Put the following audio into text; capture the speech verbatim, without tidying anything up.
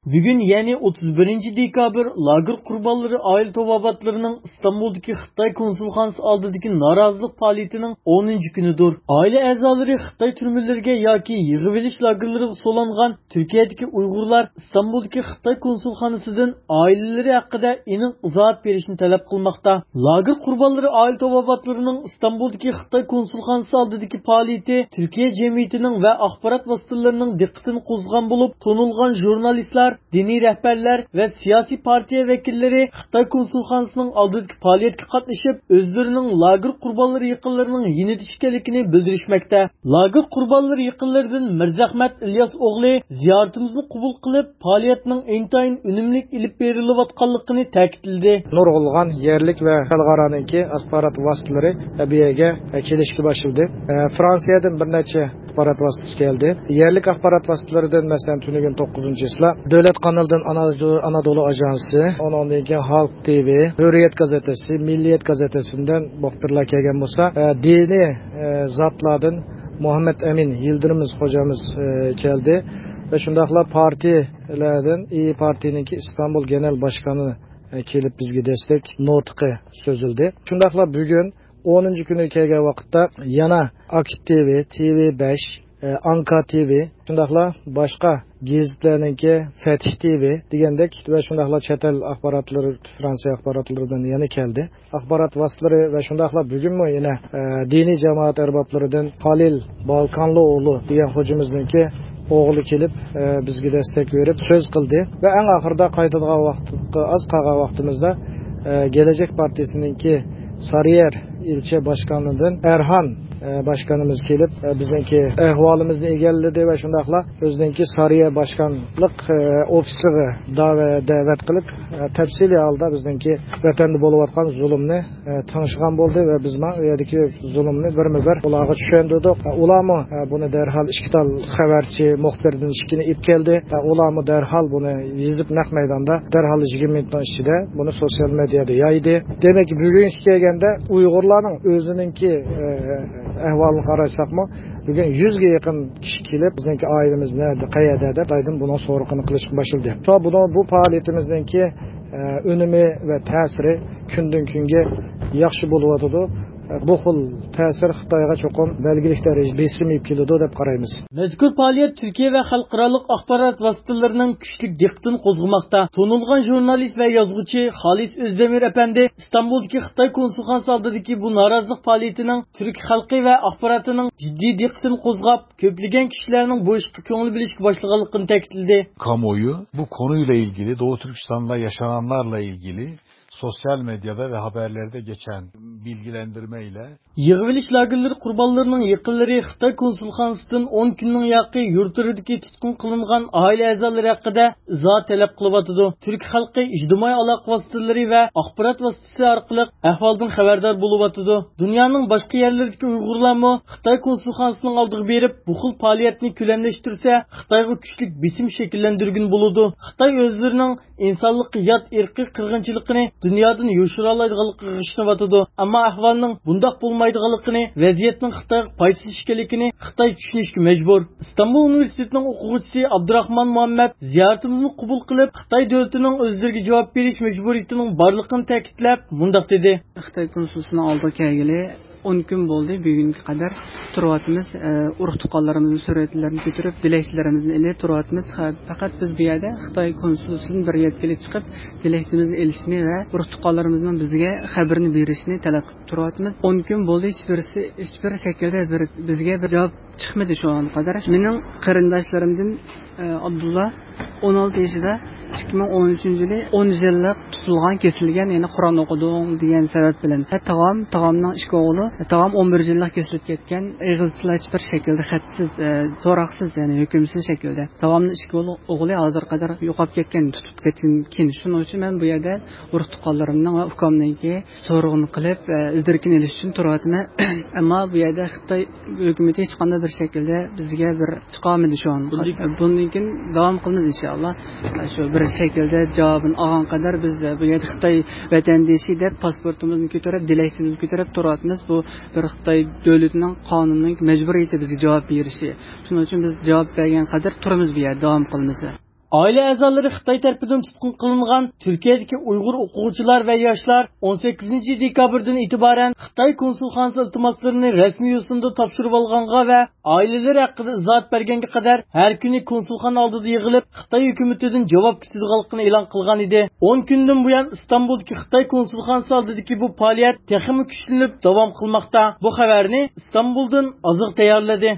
Bugün yani o'ttiz birinchi dekabr lager qurbonlari oila to'babatlarının İstanbul'daki Xitoy konsulxonasi oldidagi norozilik faoliyatining o'ninchi kunidir. Oila a'zolari Xitoy turmalariga yoki yig'ilish lagerlariga so'langan Turkiyadagi Uyg'urlar İstanbul'dagi Xitoy konsulxonasidan oilalari haqida aniq izohat berishni talab qilmoqda. Lager qurbonlari oila to'babatlarining İstanbul'dagi Xitoy konsulxonasi oldidagi faoliyati Turkiya jamiyatining va axborot vositalarining diqqatini qo'zg'agan bo'lib, tonilgan jurnalistlar, diniy rahbarlar va siyosiy partiya vakillari Xitoy konsulxonasining oldidagi faoliyatga qatnashib, o'zlarining lager qurbonlari yaqinlarining yinida ekanligini bildirishmoqda. Lager qurbonlari yaqinlaridan Mirzahmat İlyas o'g'li ziyoratimizni qabul qilib, faoliyatning intayin unumli ilib berilayotganligini ta'kidladi. Nurg'ulg'an yerlik va xalqaroniki axborot vositalari tabiiyaga kelishga boshladi. Fransiyadan bir necha axborot vositasi keldi. Yerlik axborot vositalaridan masalan tunugun to'qqizinchi isla Davlat kanalından Anadolu Ajansı, ondan keyin Halk T V, Hürriyet gazetesi, Milliyet gazetesinden muhbirlar kelgan bo'lsa, dini zatlardan Muhammed Emin Yıldırımız hocamız keldi ve shundaqla partiyalardan İyi Parti'ninki İstanbul Genel Başkanı kelib bizga destek nutqi so'zildi. Shundaqla bugun o'ninchi kuni kelgan vaqtda yana Akit T V, T V besh, Anka T V, shundaqla boshqa gazetlarningki Fatih T V degandek va shundaqla chet el axborotlari, Fransiya axborotlaridan yana keldi. Axborot vositalari va shundaqla bugunmi yana e, diniy jamoat arboblaridan Qalil Balkanlıoğlu degan hojimizningki o'g'li kelib e, bizga destek berib so'z qildi va eng oxirida qaytadigan vaqtga az qolgan vaqtimizda e, Gelecek Partiyasininki Sarıyer ilçe başkanlığından Erhan e, başkanımız kelib e, bizningki ahvolimizni egalladi va shundaqla o'zininki Sarıyer başkanlık e, ofisiga da'vat qilib e, tafsiliy holda bizningki vatanda bo'layotgan zulmni e, tanishgan bo'ldi va biz bu yerdagi zulmni birma-bir ularga tushundirdik. Ularmi e, buni darhol ikki tal xabarchi muxbirdan ishkini ib keldi. Ularmi darhol buni yozib naq maydonda darhol yigirma minutdan ichida buni sosyal medyada yaydi. Demak, bugungi kelganda Uyg'urlarning o'zininki e, ahvolini qarasakmi, bugun yuzga yaqin kishi kelib bizningki oilamiz nerede, qayerda deb aydan buni so'roqini qilishga boshladi. So buni bu faoliyatimizningki e, unumi va ta'siri kundan kunga yaxshi bo'layotdi. Bu xil ta'sir Xitoyga cho'qim belgilik darajada besimib keladi deb qaraymiz. Mazkur faoliyat Turkiya va xalqaro axborot vositalarining kuchli diqqatini qo'zg'amoqda. Tonilgan jurnalist va yozuvchi Xolis Özdemir apandi İstanbuldagi Xitoy konsulxonasi oldidagi bu norozilik faoliyatining turk xalqi va axborotining jiddiy diqqatini qo'zg'ab, ko'plagan kishilarning bu ishga ko'ngil bilishga boshlaganligini ta'kidladi. Kamuoyu bu konuyla ilgili, Doğu Türkistan'da yaşananlarla ilgili sosyal medyada ve haberlerde geçen bilgilendirmeyle yig'ilish lagerlari qurbonlarining yaqinlari Xitoy konsulxonasidan o'n kunning yaqi yurtlaridagi tutqun qilingan oila a'zolari haqida izoh talab qilyotdi. Turk xalqi ijtimoiy aloqa vositalari va axborot vositasi orqali ahvoldan xabardor bo'lyotdi. Dunyoning boshqa yerlaridagi Uyg'urlarmi Xitoy konsulxonasining oldiga berib, bu xil faoliyatni ko'lamlashtirsa, Xitoyga kuchli bisim shakllantirgan bo'ladi. Xitoy o'zlarining insonlikqa yot irqiy qirg'inchiligini dunyodan yo'shira oladiganligiga g'ishnayotdi. Ammo ahvolning bundoq bo'lmaydiganligini, vaziyatning Xitoyga foydasiz ekanligini Xitoy tushunishga majbur. İstanbul Universitetining o'quvchisi Abdurahmon Muhammad ziyoratimizni qabul qilib, Xitoy davlatining o'zlariga javob berish majburiyatining borligini ta'kidlab, mundoq dedi. Xitoy konsulxonasining oldiga kelgili o'n kun bo'ldi. Bugunga qadar turyapmiz, urug' tuqqanlarimizni suratlarini ko'tarib, dilaklarimizni ilib turyapmiz. Faqat biz bu yerda Xitoy konsulxonasidan bir yetkili chiqib, dilaklarimizni ilishni va urug' tuqqanlarimizning bizga xabarini berishni talab qilib turyapmiz. o'n kun bo'ldi, hech birisi hech bir shaklda bir, bizga bir javob chiqmadi shu an qadar. Mening qarindoshlarimdan Abdulla o'n olti yoshida ikki ming o'n uchinchi yili o'n yillik tutilgan, kesilgan, ya'ni Qur'on o'qidim degan sabab bilan. Tog'am, tog'amning ikki o'g'li, tog'am o'n bir yillik kesilib ketgan, ig'izsiz hech bir shaklda xatsiz, to'roqsiz, ya'ni hukmsiz shaklda. Tog'amning ikki o'g'li hozir qadar yo'qolib ketgan, tutib ketgan. Keyin shuning uchun men bu yerda urug' tuqqanlarimning va ukamningki so'rig'ini qilib, izdirkini olish uchun turyapman. Ammo bu yerda Xitoy hukumati hech qanday bir shaklda bizga bir chiqolmadi shu an. Bundan keyin davom qilamiz inshaalloh. Shu bir shaklda javobini olgan qadar biz bu yerda Xitoy vatandoshi deb pasportimizni ko'tarib, dilaklarimizni ko'tarib turyapmiz. Bu bir Xitoy davlatining qonunining majburiyati bizga javob berishi. Shuning uchun biz javob bergan qadar turamiz bu yerda, davom qilamiz. Aile a'zolari Xitoy tarafidan tutqun qilingan Turkiyadagi Uyg'ur o'quvchilar va yoshlar o'n sakkizinchi dekabrdan e'tiboran Xitoy konsulxonasi iltimoslarini rasmiy yo'sinda topshirib olganga va oilalari haqida izoh berganga qadar har kuni konsulxona oldida yig'ilib Xitoy hukumatidan javob kutadiganligini e'lon qilgan edi. o'n kundan buyon Istanbuldagi Xitoy konsulxonasi oldidagi bu faoliyat texnik kuchlanib davom qilmoqda. Bu xabarni Istanbuldan Oziq tayyorladi.